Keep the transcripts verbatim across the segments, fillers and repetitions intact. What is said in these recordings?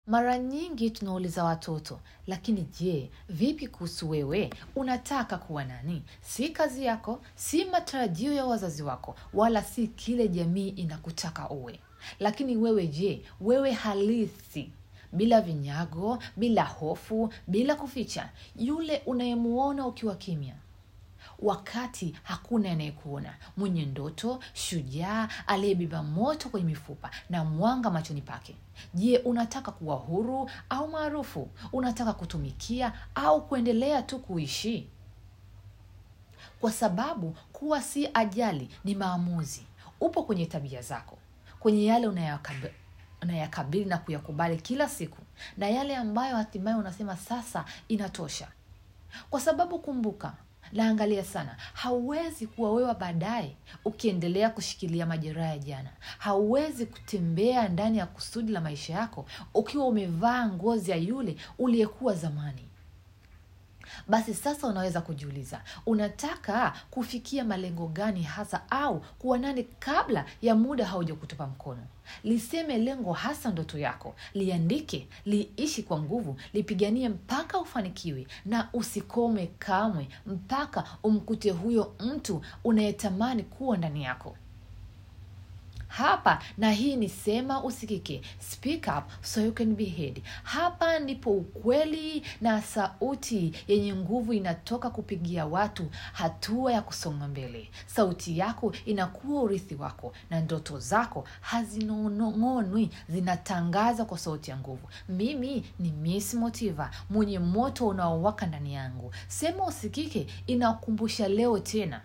Mara nyingi tunauliza watoto, lakini je, vipi kuhusu wewe? Unataka kuwa nani? Si kazi yako, si matarajio ya wazazi wako, wala si kile jamii inakutaka uwe. Lakini wewe je, wewe halisi, bila vinyago, bila hofu, bila kuficha, yule unayemuona ukiwa kimya. Wakati hakuna anayekuona, mwenye ndoto, shujaa, aliyebeba moto kwenye mifupa na mwanga machoni pake. Je, unataka kuwa huru au maarufu? Unataka kutumikia au kuendelea tu kuishi? Kwa sababu kuwa si ajali, ni maamuzi. Upo kwenye tabia zako, kwenye yale unayakabili unayakabili na kuyakubali kila siku, na yale ambayo hatimaye unasema sasa inatosha. Kwa sababu kumbuka, naangalia sana, hauwezi kuwa wewe baadaye ukiendelea kushikilia majeraha ya jana. Hauwezi kutembea ndani ya kusudi la maisha yako ukiwa umevaa ngozi ya yule uliyekuwa zamani. Basi sasa unaweza kujiuliza, unataka kufikia malengo gani hasa, au kuwa nani kabla ya muda haujakutupa mkono? Liseme lengo hasa ndoto yako, liandike, liishi kwa nguvu, lipiganie mpaka ufanikiwe, na usikome kamwe mpaka umkute huyo mtu unayetamani kuwa ndani yako. Hapa, na hii ni Sema Usikike, speak up so you can be heard. Hapa ndipo ukweli na sauti yenye nguvu inatoka kupigia watu hatua ya kusonga mbele. Sauti yako inakuwa urithi wako, na ndoto zako hazinong'onwi, zinatangaza kwa sauti ya nguvu. Mimi ni Miss Motiva, mwenye moto unaowaka ndani yangu. Sema Usikike inakumbusha leo tena.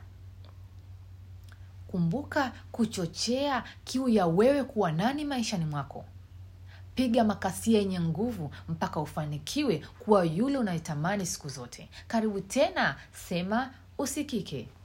Kumbuka kuchochea kiu ya wewe kuwa nani maishani mwako. Piga makasia yenye nguvu mpaka ufanikiwe kuwa yule unayetamani siku zote. Karibu tena Sema Usikike.